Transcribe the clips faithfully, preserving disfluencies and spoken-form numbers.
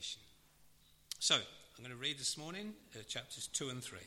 salvation. So, I'm going to read this morning uh, chapters two and three.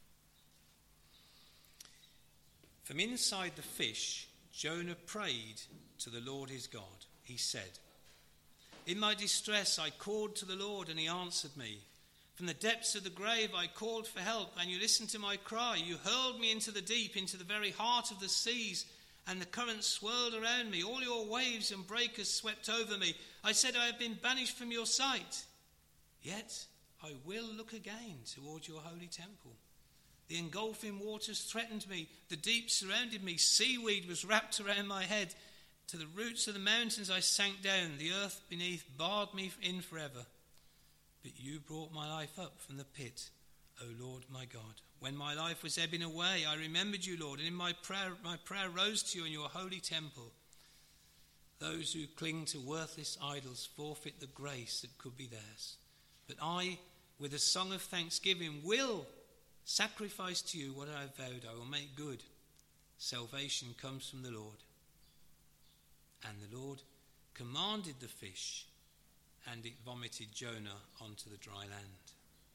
From inside the fish, Jonah prayed to the Lord his God. He said, "In my distress I called to the Lord, and he answered me. From the depths of the grave I called for help, and you listened to my cry. You hurled me into the deep, into the very heart of the seas, and the currents swirled around me. All your waves and breakers swept over me. I said, I have been banished from your sight. Yet I will look again toward your holy temple. The engulfing waters threatened me. The deep surrounded me. Seaweed was wrapped around my head. To the roots of the mountains I sank down. The earth beneath barred me in forever. But you brought my life up from the pit, O Lord my God. When my life was ebbing away, I remembered you, Lord, and in my prayer, my prayer rose to you in your holy temple. Those who cling to worthless idols forfeit the grace that could be theirs. But I, with a song of thanksgiving, will sacrifice to you what I have vowed. I will make good. Salvation comes from the Lord." And the Lord commanded the fish, and it vomited Jonah onto the dry land.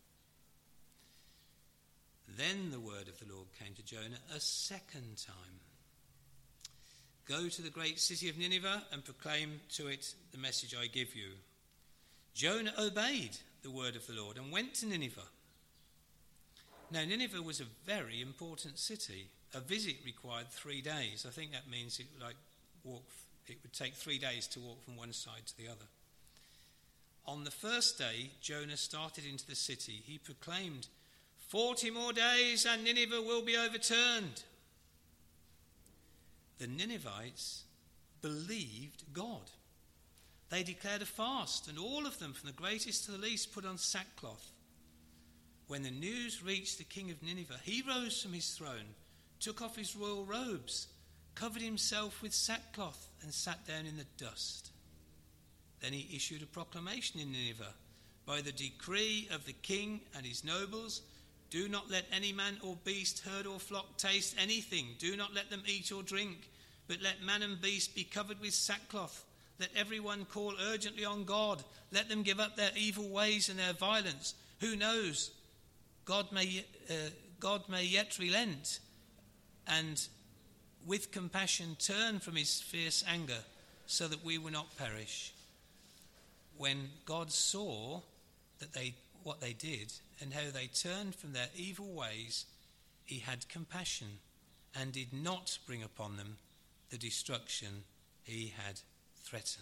Then the word of the Lord came to Jonah a second time. "Go to the great city of Nineveh and proclaim to it the message I give you." Jonah obeyed the word of the Lord and went to Nineveh. Now Nineveh was a very important city. A visit required three days. I think that means it would like walk. It would take three days to walk from one side to the other. On the first day, Jonah started into the city. He proclaimed, Forty more days and Nineveh will be overturned." The Ninevites believed God. They declared a fast, and all of them, from the greatest to the least, put on sackcloth. When the news reached the king of Nineveh, he rose from his throne, took off his royal robes, covered himself with sackcloth, and sat down in the dust. Then he issued a proclamation in Nineveh, "By the decree of the king and his nobles, do not let any man or beast, herd or flock taste anything. Do not let them eat or drink, but let man and beast be covered with sackcloth. Let everyone call urgently on God. Let them give up their evil ways and their violence. Who knows? God may, uh, God may yet relent and with compassion turn from his fierce anger so that we will not perish." When God saw that they what they did and how they turned from their evil ways, he had compassion and did not bring upon them the destruction he had threatened.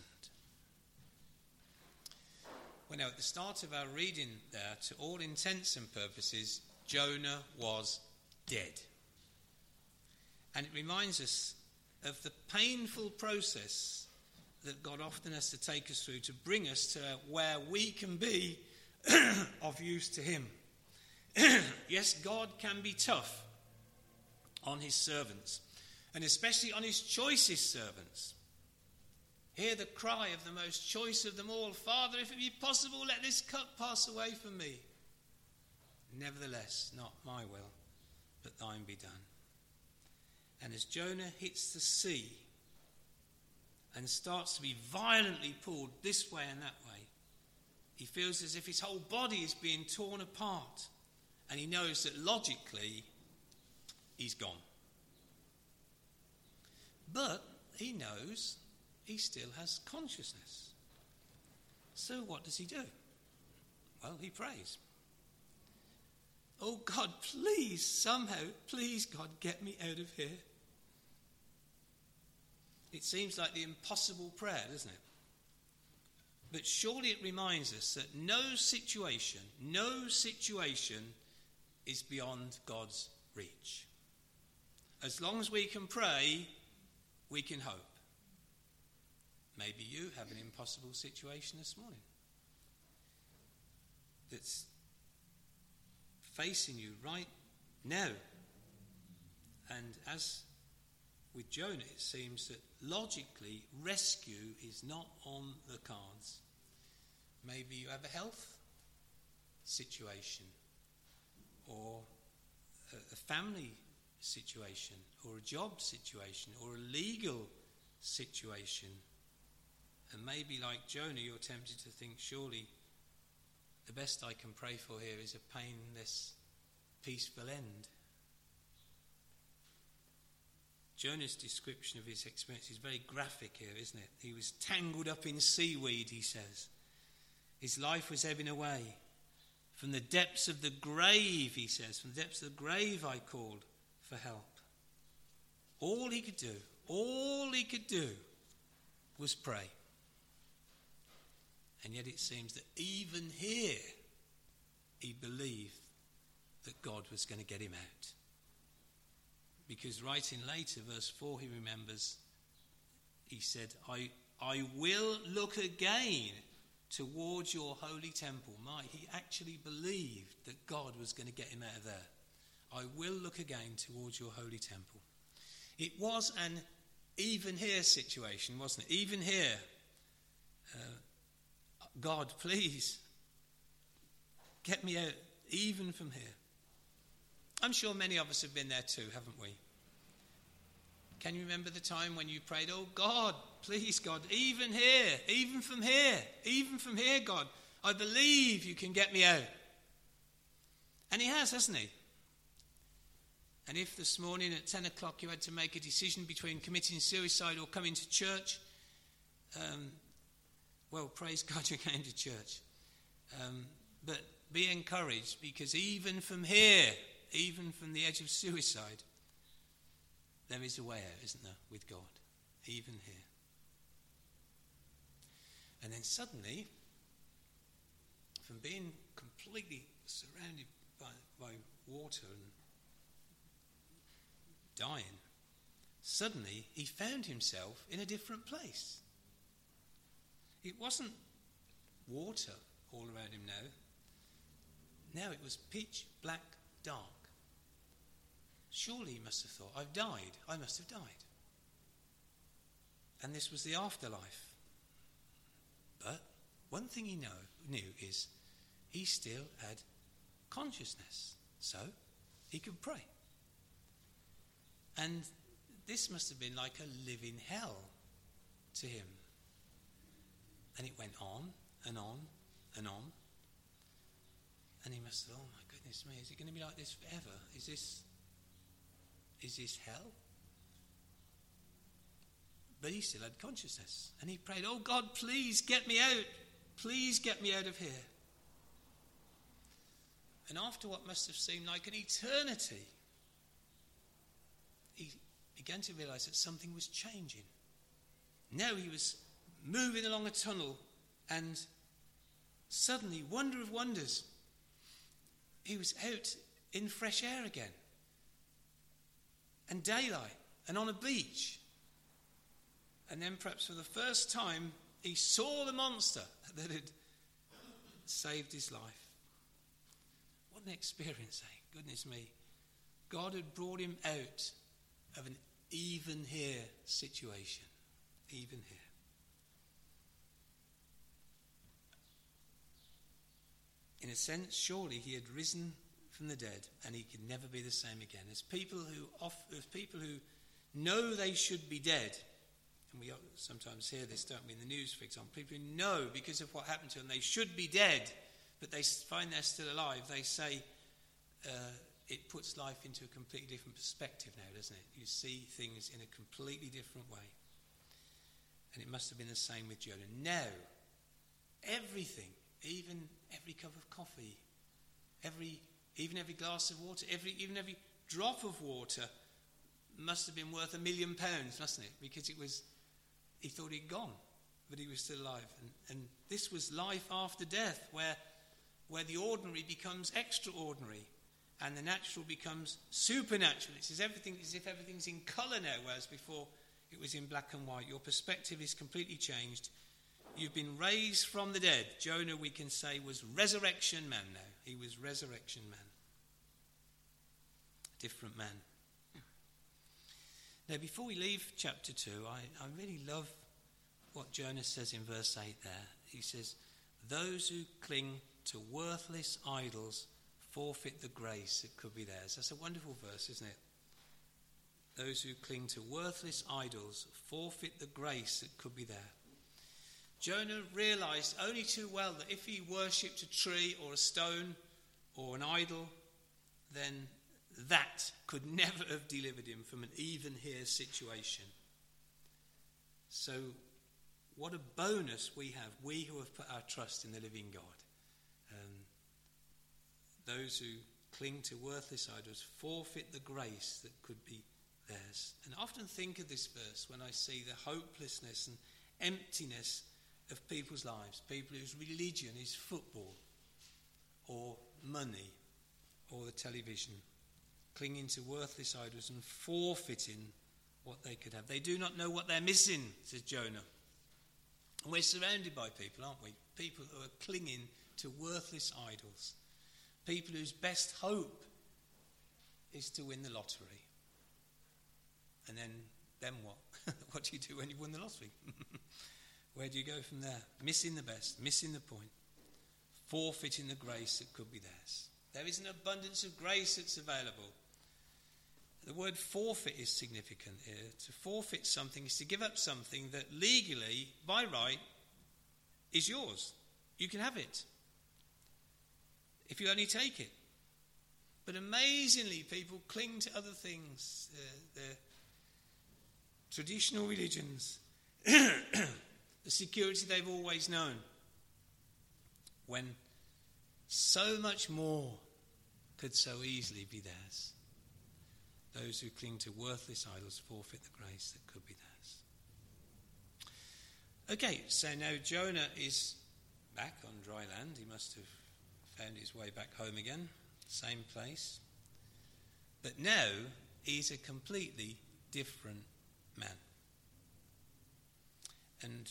Well, now, at the start of our reading there, to all intents and purposes, Jonah was dead. And it reminds us of the painful process that God often has to take us through to bring us to where we can be of use to him. Yes, God can be tough on his servants, and especially on his choicest servants. Hear the cry of the most choice of them all, "Father, if it be possible, let this cup pass away from me. Nevertheless, not my will, but thine be done." And as Jonah hits the sea and starts to be violently pulled this way and that way, he feels as if his whole body is being torn apart, and he knows that logically he's gone. But he knows he still has consciousness. So what does he do? Well, he prays. "Oh God, please, somehow, please God, get me out of here." It seems like the impossible prayer, doesn't it? But surely it reminds us that no situation, no situation is beyond God's reach. As long as we can pray, we can hope. Maybe you have an impossible situation this morning that's facing you right now. And as with Jonah, it seems that logically rescue is not on the cards. Maybe you have a health situation, or a family situation, or a job situation, or a legal situation. And maybe like Jonah, you're tempted to think, surely the best I can pray for here is a painless, peaceful end. Jonah's description of his experience is very graphic here, isn't it? He was tangled up in seaweed, he says. His life was ebbing away. From the depths of the grave, he says, from the depths of the grave I called for help. All he could do, all he could do was pray. And yet it seems that even here, he believed that God was going to get him out. Because writing later, verse four, he remembers, he said, I, I will look again towards your holy temple. My, he actually believed that God was going to get him out of there. I will look again towards your holy temple. It was an even here situation, wasn't it? Even here, uh, God, please, get me out, even from here. I'm sure many of us have been there too, haven't we? Can you remember the time when you prayed, oh God, please God, even here, even from here, even from here, God, I believe you can get me out. And he has, hasn't he? And if this morning at ten o'clock you had to make a decision between committing suicide or coming to church, um, well, praise God you're going to church. Um, but be encouraged, because even from here, even from the edge of suicide, there is a way out, isn't there, with God, even here. And then suddenly, from being completely surrounded by, by water and dying, suddenly he found himself in a different place. It wasn't water all around him now. Now it was pitch black dark. Surely he must have thought, I've died. I must have died. And this was the afterlife. But one thing he know, knew is he still had consciousness. So he could pray. And this must have been like a living hell to him. And it went on and on and on. And he must have thought, oh my goodness me, is it going to be like this forever? Is this... Is this hell? But he still had consciousness. And he prayed, oh God, please get me out. Please get me out of here. And after what must have seemed like an eternity, he began to realize that something was changing. Now he was moving along a tunnel, and suddenly, wonder of wonders, he was out in fresh air again. And daylight, and on a beach. And then perhaps for the first time, he saw the monster that had saved his life. What an experience, eh? Goodness me. God had brought him out of an even here situation. Even here. In a sense, surely he had risen from the dead, and he could never be the same again. As people who, off, as people who know they should be dead, and we sometimes hear this, don't we, in the news, for example, people who know because of what happened to them they should be dead, but they find they're still alive. They say uh, it puts life into a completely different perspective now, doesn't it? You see things in a completely different way. And it must have been the same with Jonah. Now, everything, even every cup of coffee, every Even every glass of water, every even every drop of water must have been worth a million pounds, mustn't it? Because it was, he thought he'd gone, but he was still alive. And, and this was life after death, where, where the ordinary becomes extraordinary and the natural becomes supernatural. It's as, everything, as if everything's in colour now, whereas before it was in black and white. Your perspective is completely changed. You've been raised from the dead. Jonah, we can say, was resurrection man now. He was resurrection man. Different man. Now, before we leave chapter two, I, I really love what Jonah says in verse eight there. He says, those who cling to worthless idols forfeit the grace that could be theirs. That's a wonderful verse, isn't it? Those who cling to worthless idols forfeit the grace that could be there. Jonah realised only too well that if he worshipped a tree or a stone or an idol, then that could never have delivered him from an even here situation. So what a bonus we have, we who have put our trust in the living God. Um, those who cling to worthless idols forfeit the grace that could be theirs. And I often think of this verse when I see the hopelessness and emptiness of people's lives, people whose religion is football or money or the television, clinging to worthless idols and forfeiting what they could have. They do not know what they're missing, says Jonah. And we're surrounded by people, aren't we? People who are clinging to worthless idols. People whose best hope is to win the lottery. And then, then what? What do you do when you win the lottery? Where do you go from there? Missing the best, missing the point, forfeiting the grace that could be theirs. There is an abundance of grace that's available. The word forfeit is significant here. To forfeit something is to give up something that legally, by right, is yours. You can have it if you only take it. But amazingly, people cling to other things, uh, their traditional religions, the security they've always known, when so much more could so easily be theirs. Those who cling to worthless idols forfeit the grace that could be theirs. Okay, so now Jonah is back on dry land. He must have found his way back home again, same place. But now he's a completely different man. And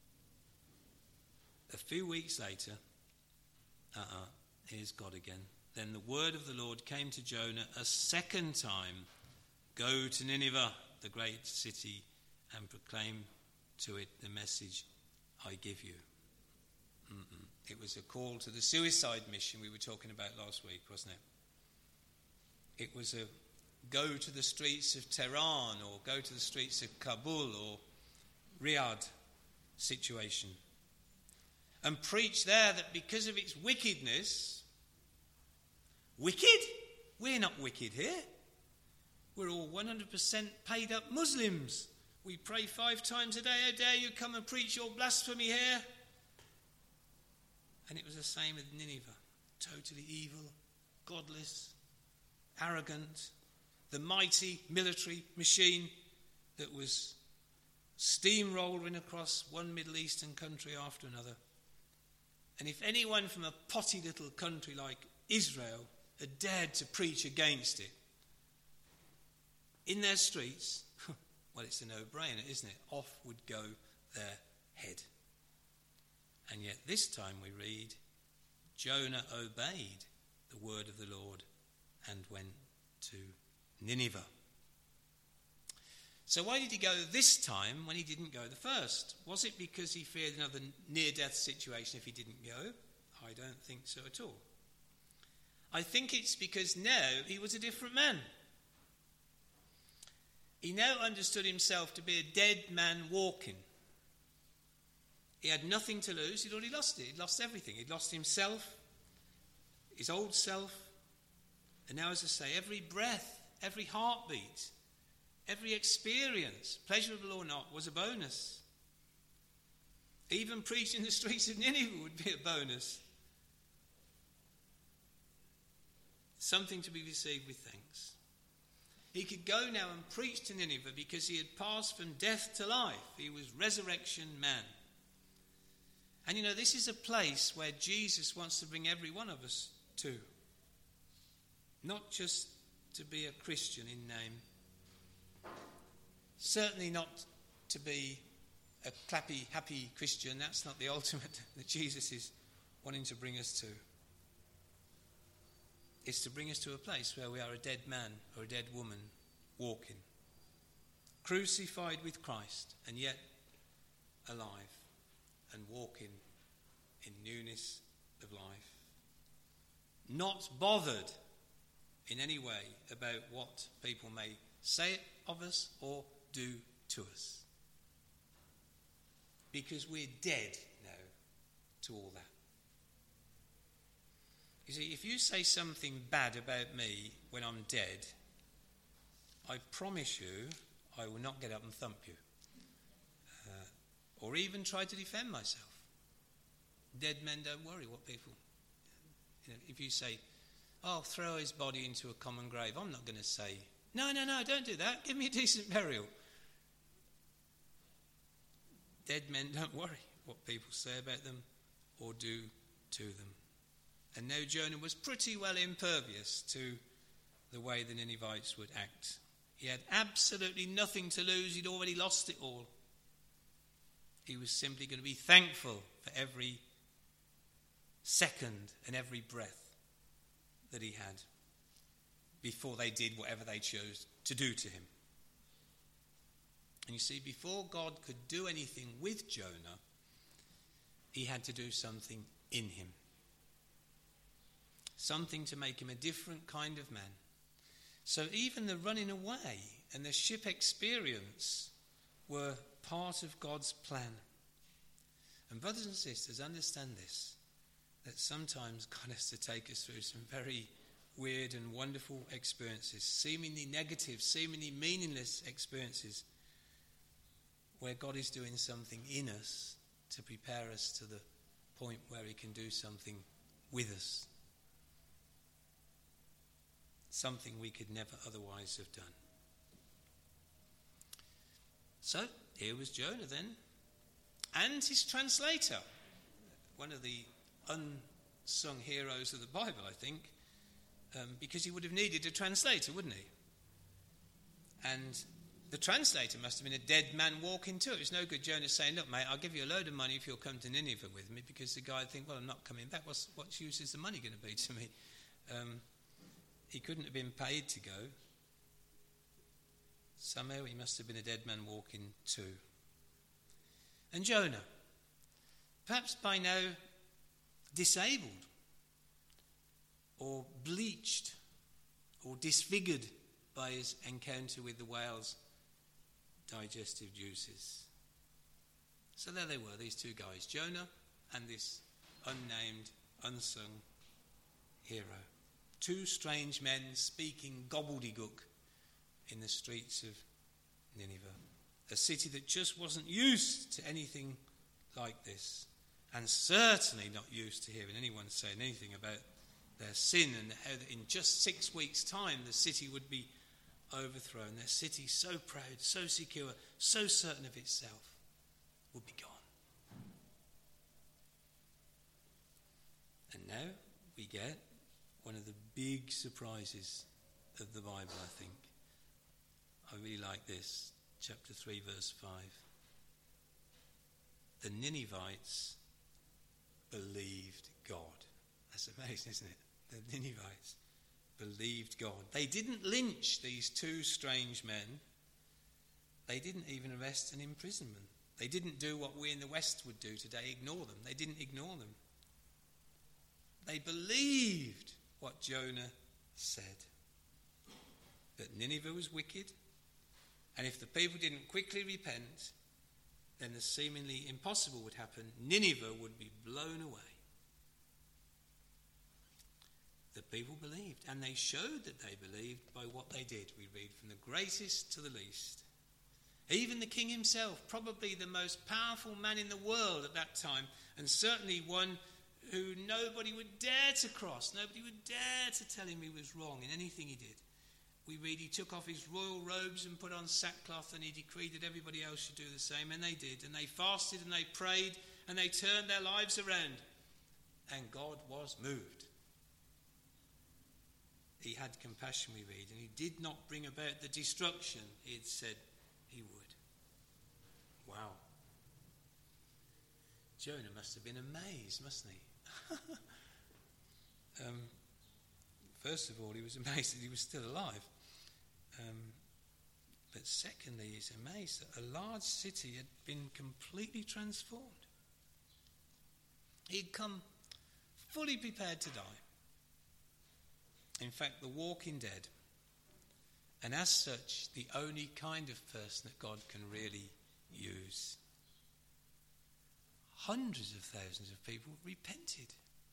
a few weeks later, uh-uh, here's God again. Then the word of the Lord came to Jonah a second time. Go to Nineveh, the great city, and proclaim to it the message I give you. Mm-mm. It was a call to the suicide mission we were talking about last week, wasn't it? It was a go to the streets of Tehran or go to the streets of Kabul or Riyadh situation. And preach there that because of its wickedness, wicked? We're not wicked here. We're all one hundred percent paid up Muslims. We pray five times a day. How dare you come and preach your blasphemy here? And it was the same with Nineveh. Totally evil, godless, arrogant. The mighty military machine that was steamrolling across one Middle Eastern country after another. And if anyone from a potty little country like Israel had dared to preach against it in their streets, well, it's a no-brainer, isn't it? Off would go their head. And yet this time we read, Jonah obeyed the word of the Lord and went to Nineveh. So why did he go this time when he didn't go the first? Was it because he feared another near-death situation if he didn't go? I don't think so at all. I think it's because now he was a different man. He now understood himself to be a dead man walking. He had nothing to lose. He'd already lost it. He'd lost everything. He'd lost himself, his old self. And now, as I say, every breath, every heartbeat, every experience, pleasurable or not, was a bonus. Even preaching in the streets of Nineveh would be a bonus. Something to be received with thanks. He could go now and preach to Nineveh because he had passed from death to life. He was resurrection man. And you know, this is a place where Jesus wants to bring every one of us to. Not just to be a Christian in name. Certainly not to be a clappy, happy Christian. That's not the ultimate that Jesus is wanting to bring us to. It's to bring us to a place where we are a dead man or a dead woman walking, crucified with Christ and yet alive and walking in newness of life. Not bothered in any way about what people may say of us or do to us. because we're dead now to all that. You see, if you say something bad about me when I'm dead, I promise you I will not get up and thump you. Uh, or even try to defend myself. Dead men don't worry what people... You know, if you say, oh, throw his body into a common grave, I'm not going to say, no, no, no, don't do that. Give me a decent burial. Dead men don't worry what people say about them or do to them. And now Jonah was pretty well impervious to the way the Ninevites would act. He had absolutely nothing to lose. He'd already lost it all. He was simply going to be thankful for every second and every breath that he had before they did whatever they chose to do to him. And you see, before God could do anything with Jonah, he had to do something in him. Something to make him a different kind of man. So even the running away and the ship experience were part of God's plan. And brothers and sisters, understand this, that sometimes God has to take us through some very weird and wonderful experiences, seemingly negative, seemingly meaningless experiences, where God is doing something in us to prepare us to the point where he can do something with us. Something we could never otherwise have done. So, here was Jonah then, and his translator, one of the unsung heroes of the Bible, I think, um, because he would have needed a translator, wouldn't he? And the translator must have been a dead man walking too. It's no good Jonah saying, look, mate, I'll give you a load of money if you'll come to Nineveh with me, because the guy would think, well, I'm not coming back. What's, what use is the money going to be to me? Um, he couldn't have been paid to go. Somehow he must have been a dead man walking too. And Jonah, perhaps by now disabled or bleached or disfigured by his encounter with the whale's digestive juices. So there they were, these two guys, Jonah and this unnamed, unsung hero. Two strange men speaking gobbledygook in the streets of Nineveh, a city that just wasn't used to anything like this, and certainly not used to hearing anyone saying anything about their sin and how that in just six weeks' time the city would be overthrown. Their city, so proud, so secure, so certain of itself, would be gone. And now we get one of the big surprises of the Bible, I think. I really like this. Chapter three, verse five. The Ninevites believed God. That's amazing, isn't it? The Ninevites believed God. They didn't lynch these two strange men. They didn't even arrest and imprison them. They didn't do what we in the West would do today, ignore them. They didn't ignore them. They believed what Jonah said. That Nineveh was wicked, and if the people didn't quickly repent, then the seemingly impossible would happen. Nineveh would be blown away. The people believed, and they showed that they believed by what they did. We read from the greatest to the least. Even the king himself, probably the most powerful man in the world at that time, and certainly one who nobody would dare to cross, nobody would dare to tell him he was wrong in anything he did. We read he took off his royal robes and put on sackcloth, and he decreed that everybody else should do the same, and they did. And they fasted and they prayed and they turned their lives around, and God was moved. He had compassion, we read, and he did not bring about the destruction he had said he would. Wow. Jonah must have been amazed, mustn't he? um, first of all, he was amazed that he was still alive. Um, but secondly, he's amazed that a large city had been completely transformed. He'd come fully prepared to die. In fact, the walking dead. And as such, the only kind of person that God can really use. hundreds of thousands of people repented.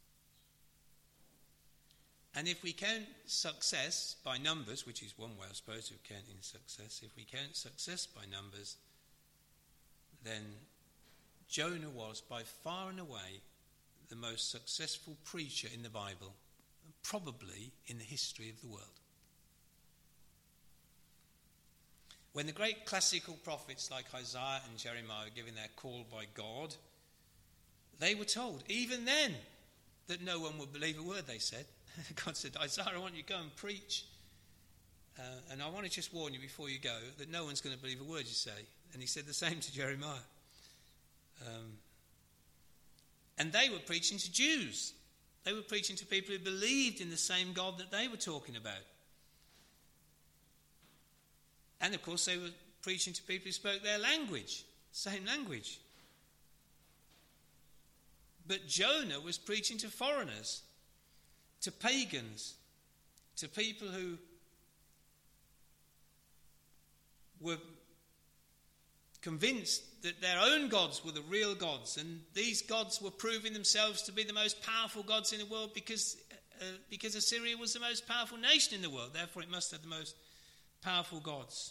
And if we count success by numbers, which is one way, I suppose, of counting success, if we count success by numbers, then Jonah was by far and away the most successful preacher in the Bible, probably in the history of the world. When the great classical prophets like Isaiah and Jeremiah were given their call by God, they were told, even then, that no one would believe a word they said. God said, Isaiah, I want you to go and preach. Uh, and I want to just warn you before you go that no one's going to believe a word you say. And he said the same to Jeremiah. Um, and they were preaching to Jews. They were preaching to people who believed in the same God that they were talking about. And of course they were preaching to people who spoke their language, same language. But Jonah was preaching to foreigners, to pagans, to people who were convinced that their own gods were the real gods, and these gods were proving themselves to be the most powerful gods in the world because, uh, because Assyria was the most powerful nation in the world. Therefore, it must have the most powerful gods.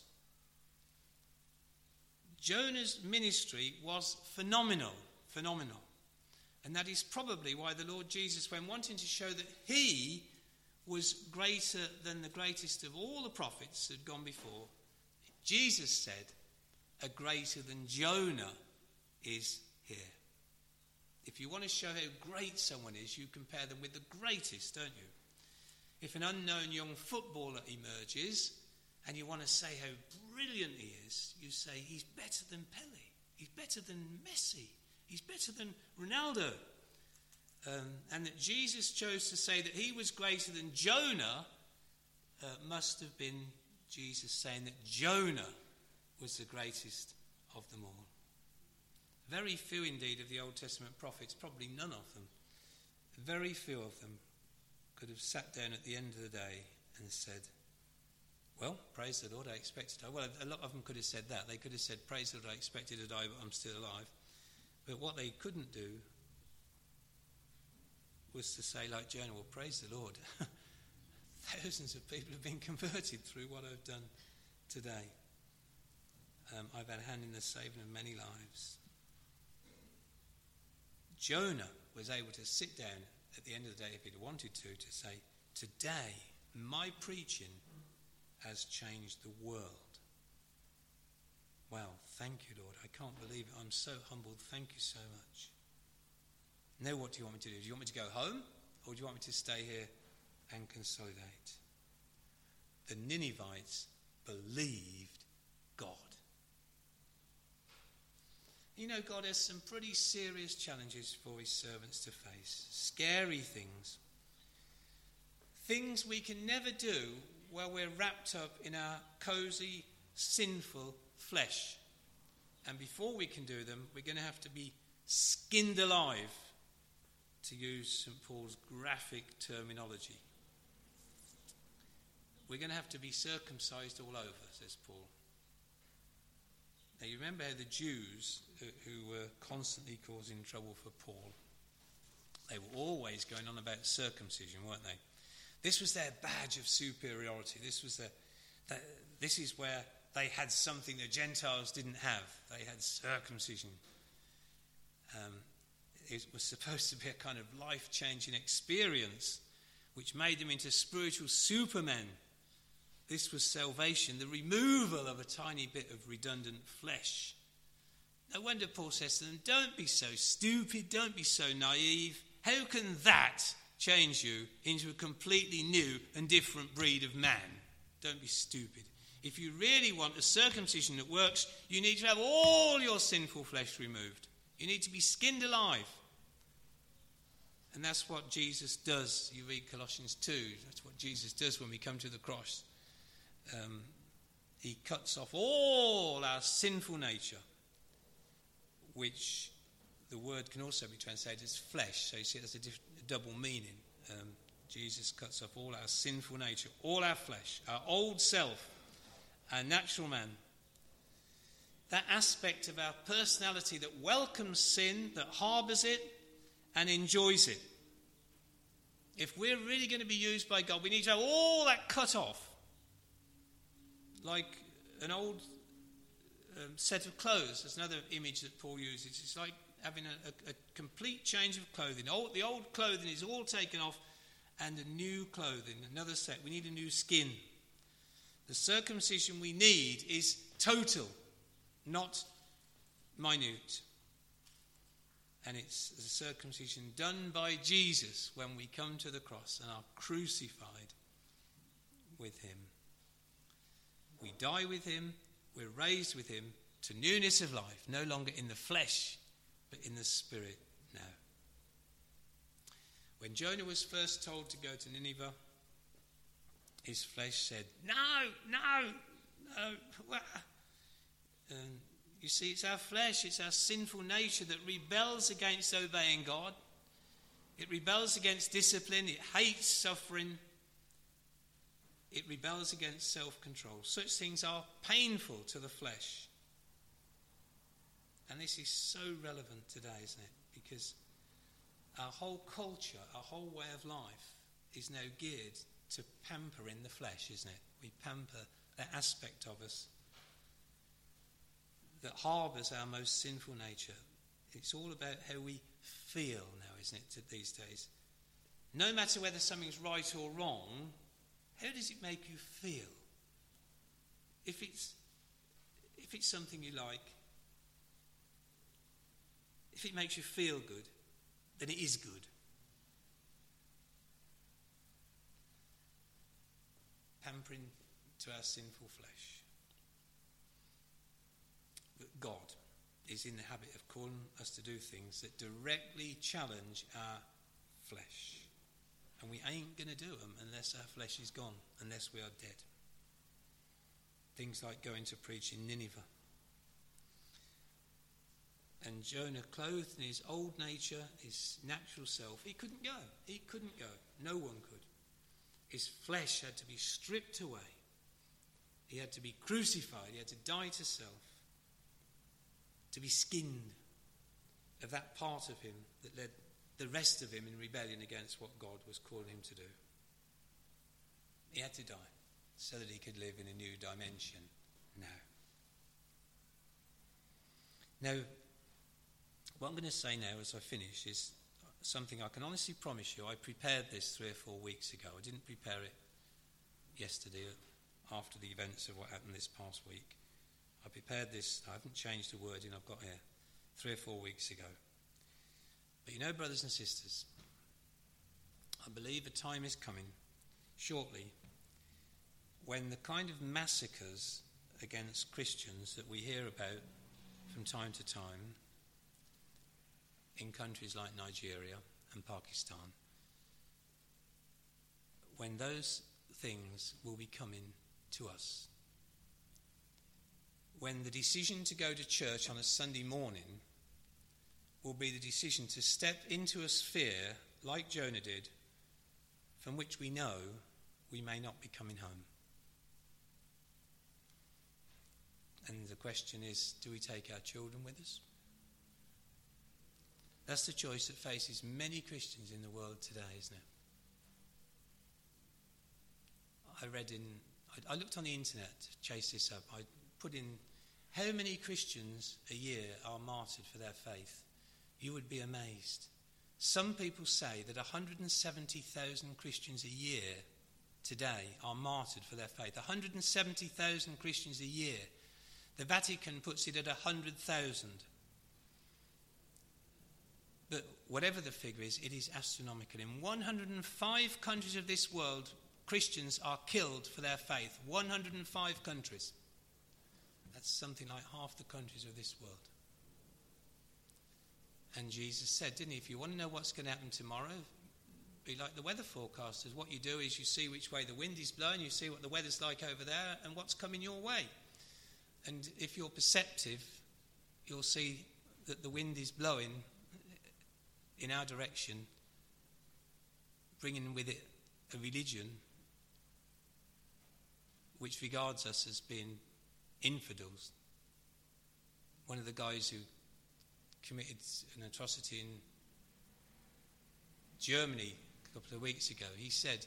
Jonah's ministry was phenomenal, phenomenal. And that is probably why the Lord Jesus, when wanting to show that he was greater than the greatest of all the prophets that had gone before, Jesus said, a greater than Jonah is here. If you want to show how great someone is, you compare them with the greatest, don't you? If an unknown young footballer emerges and you want to say how brilliant he is, you say he's better than Pele, he's better than Messi, he's better than Ronaldo. Um, and that Jesus chose to say that he was greater than Jonah uh, must have been Jesus saying that Jonah was the greatest of them all. Very few indeed of the Old Testament prophets, probably none of them, very few of them could have sat down at the end of the day and said, well, praise the Lord, I expected to die. Well, a lot of them could have said that. They could have said, praise the Lord, I expected to die, but I'm still alive. But what they couldn't do was to say, like Jonah, well, praise the Lord. Thousands of people have been converted through what I've done today. Um, I've had a hand in the saving of many lives. Jonah was able to sit down at the end of the day, if he'd wanted to, to say, today, my preaching has changed the world. Wow, thank you, Lord. I can't believe it. I'm so humbled. Thank you so much. Now what do you want me to do? Do you want me to go home? Or do you want me to stay here and consolidate? The Ninevites believed God. You know, God has some pretty serious challenges for his servants to face. Scary things. Things we can never do while we're wrapped up in our cosy, sinful flesh. And before we can do them, we're going to have to be skinned alive, to use Saint Paul's graphic terminology. We're going to have to be circumcised all over, says Paul. Now you remember how the Jews, who, who were constantly causing trouble for Paul, they were always going on about circumcision, weren't they? This was their badge of superiority. This was the, the this is where they had something the Gentiles didn't have. They had circumcision. Um, it was supposed to be a kind of life-changing experience which made them into spiritual supermen. This was salvation, the removal of a tiny bit of redundant flesh. No wonder Paul says to them, don't be so stupid, don't be so naive. How can that change you into a completely new and different breed of man? Don't be stupid. If you really want a circumcision that works, you need to have all your sinful flesh removed. You need to be skinned alive. And that's what Jesus does. You read Colossians two. That's what Jesus does when we come to the cross. Um, he cuts off all our sinful nature, which the word can also be translated as flesh. So you see, there's a, diff- a double meaning. Um, Jesus cuts off all our sinful nature, all our flesh, our old self, our natural man. that aspect of our personality that welcomes sin, that harbours it and enjoys it. If we're really going to be used by God, we need to have all that cut off. Like an old um, set of clothes. There's another image that Paul uses. It's like having a, a, a complete change of clothing. Old, the old clothing is all taken off and a new clothing, another set. We need a new skin. The circumcision we need is total, not minute. And it's the circumcision done by Jesus when we come to the cross and are crucified with him. We die with him, we're raised with him to newness of life, no longer in the flesh, but in the spirit now. When Jonah was first told to go to Nineveh, his flesh said, no, no, no. Well, um, you see, it's our flesh, it's our sinful nature that rebels against obeying God. It rebels against discipline, it hates suffering, it rebels against self-control. Such things are painful to the flesh. And this is so relevant today, isn't it? Because our whole culture, our whole way of life is now geared to pamper in the flesh, isn't it? We pamper that aspect of us that harbours our most sinful nature. It's all about how we feel now, isn't it, these days? No matter whether something's right or wrong, how does it make you feel? If it's if it's something you like, if it makes you feel good, then it is good. Pampering to our sinful flesh. But God is in the habit of calling us to do things that directly challenge our flesh. And we ain't going to do them unless our flesh is gone, unless we are dead. Things like going to preach in Nineveh. And Jonah, clothed in his old nature, his natural self, he couldn't go. He couldn't go. No one could. His flesh had to be stripped away. He had to be crucified. He had to die to self. To be skinned of that part of him that led the rest of him in rebellion against what God was calling him to do. He had to die so that he could live in a new dimension now. Now, what I'm going to say now as I finish is something I can honestly promise you. I prepared this three or four weeks ago. I didn't prepare it yesterday after the events of what happened this past week. I prepared this, I haven't changed the wording I've got here, three or four weeks ago. But you know, brothers and sisters, I believe a time is coming shortly when the kind of massacres against Christians that we hear about from time to time in countries like Nigeria and Pakistan, when those things will be coming to us. When the decision to go to church on a Sunday morning will be the decision to step into a sphere like Jonah did, from which we know we may not be coming home. And the question is, do we take our children with us? That's the choice that faces many Christians in the world today, isn't it? I read in, I, I looked on the internet to chase this up. I put in how many Christians a year are martyred for their faith. You would be amazed. Some people say that one hundred seventy thousand Christians a year today are martyred for their faith. one hundred seventy thousand Christians a year. The Vatican puts it at one hundred thousand. But whatever the figure is, it is astronomical. In one hundred five countries of this world, Christians are killed for their faith. one hundred five countries. That's something like half the countries of this world. And Jesus said, didn't he, if you want to know what's going to happen tomorrow, be like the weather forecasters. What you do is you see which way the wind is blowing, you see what the weather's like over there, and what's coming your way. And if you're perceptive, you'll see that the wind is blowing in our direction, bringing with it a religion which regards us as being infidels, one of the guys who committed an atrocity in Germany a couple of weeks ago, he said,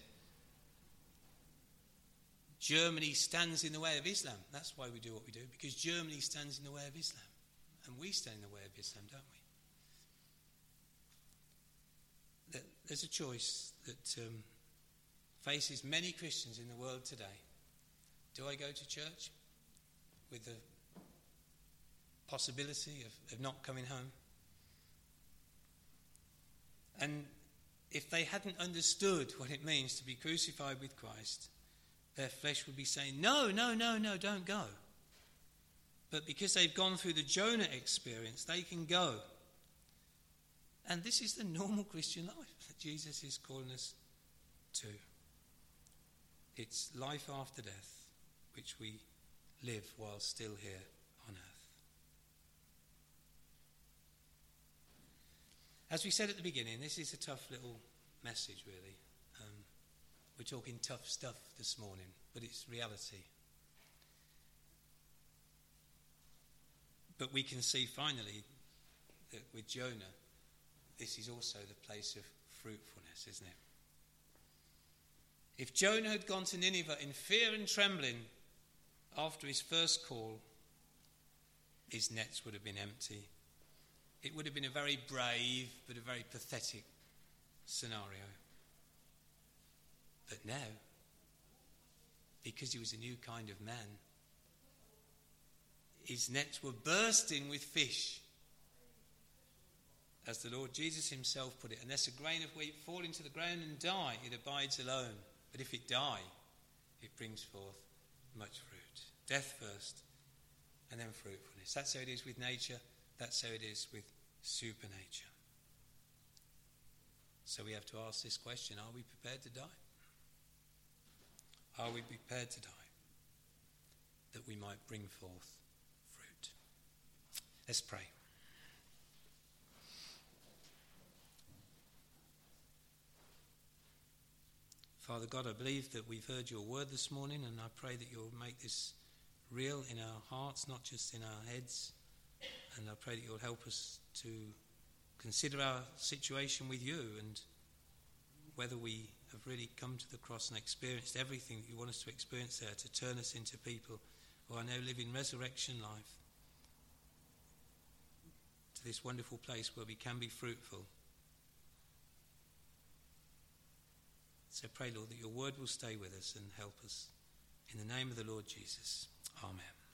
Germany stands in the way of Islam. That's why we do what we do, because Germany stands in the way of Islam. And we stand in the way of Islam, don't we? There's a choice that um, faces many Christians in the world today. Do I go to church with the possibility of, of not coming home? And if they hadn't understood what it means to be crucified with Christ, their flesh would be saying, no, no, no, no, don't go. But because they've gone through the Jonah experience, they can go. And this is the normal Christian life that Jesus is calling us to. It's life after death, which we live while still here on earth. As we said at the beginning, this is a tough little message, really. Um, we're talking tough stuff this morning, but it's reality. But we can see finally that with Jonah, this is also the place of fruitfulness, isn't it? If Jonah had gone to Nineveh in fear and trembling after his first call, his nets would have been empty. It would have been a very brave but a very pathetic scenario. But now, because he was a new kind of man, his nets were bursting with fish. As the Lord Jesus himself put it, unless a grain of wheat fall into the ground and die, it abides alone. But if it die, it brings forth much fruit. Death first, and then fruitfulness. That's how it is with nature. That's how it is with supernature. So we have to ask this question: are we prepared to die? Are we prepared to die that we might bring forth fruit? Let's pray. Father God, I believe that we've heard your word this morning, and I pray that you'll make this real in our hearts, not just in our heads. And I pray that you'll help us to consider our situation with you and whether we have really come to the cross and experienced everything that you want us to experience there, to turn us into people who are now living resurrection life, to this wonderful place where we can be fruitful. So pray, Lord, that your word will stay with us and help us. In the name of the Lord Jesus. Amen.